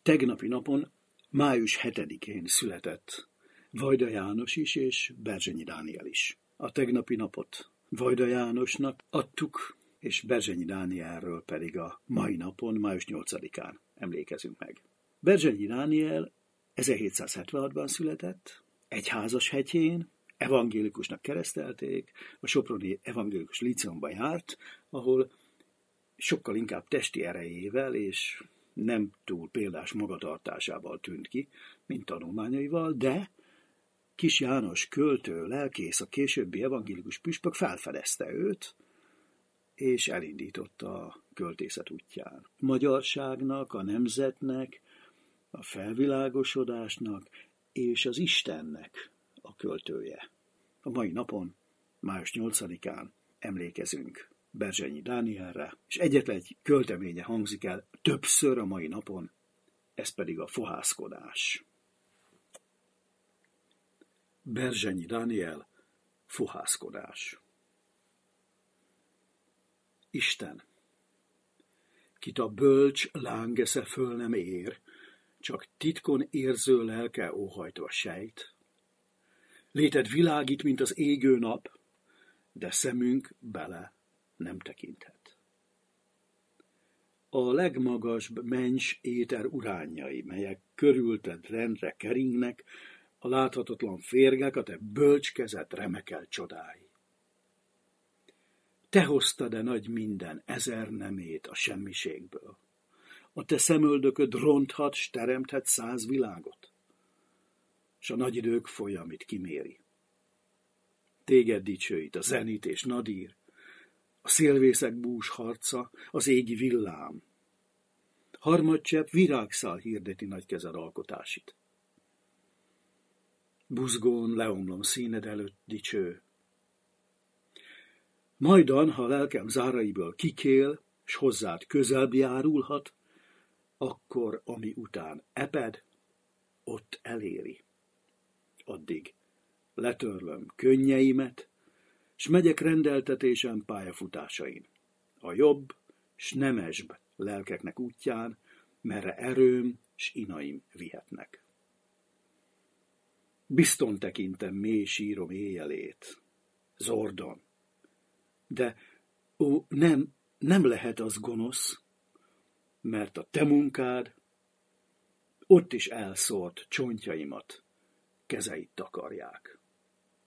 Tegnapi napon, május 7-én született Vajda János is és Berzsenyi Dániel is. A tegnapi napot Vajda Jánosnak adtuk, és Berzsenyi Dánielről pedig a mai napon, május 8-án emlékezünk meg. Berzsenyi Dániel 1776-ban született, Egyházashegyén, evangélikusnak keresztelték, a soproni evangélikus líceumban járt, ahol sokkal inkább testi erejével és nem túl példás magatartásával tűnt ki, mint tanulmányaival, de Kis János költő, lelkész, a későbbi evangélikus püspök felfedezte őt, és elindította a költészet útján. A magyarságnak, a nemzetnek, a felvilágosodásnak és az Istennek a költője. A mai napon, május 8-án emlékezünk Berzsenyi Dánielre, és egyetlen egy költeménye hangzik el többször a mai napon, ez pedig a fohászkodás. Berzsenyi Dániel, fohászkodás. Isten, kit a bölcs lángesze föl nem ér, csak titkon érző lelke óhajtva sejt. Léted világít, mint az égő nap, de szemünk bele nem tekinthet. A legmagasbb mencs éter uránjai, melyek körülted rendre keringnek, a láthatatlan férgek a te bölcs kezed remekel csodái. Te hoztad-e nagy minden ezer nemét a semmiségből? A te szemöldököd ronthat, s teremthet 100 világot, s a nagy idők folyamit kiméri. Téged dicsőít a zenit és nadír, a szélvészek bús harca, az égi villám. Harmadcsepp virágszál hirdeti nagy kezed alkotásit. Buzgón leomlom színed előtt dicső. Majdan, ha lelkem záraiből kikél, s hozzád közelbb járulhat, akkor, ami után eped, ott eléri. Addig letörlöm könnyeimet, s megyek rendeltetésem pályafutásain, a jobb s nemesbb lelkeknek útján, merre erőm s inaim vihetnek. Bizton tekintem mély sírom éjjelét, Zordon, de nem lehet az gonosz, mert a te munkád ott is elszórt csontjaimat, kezeid takarják.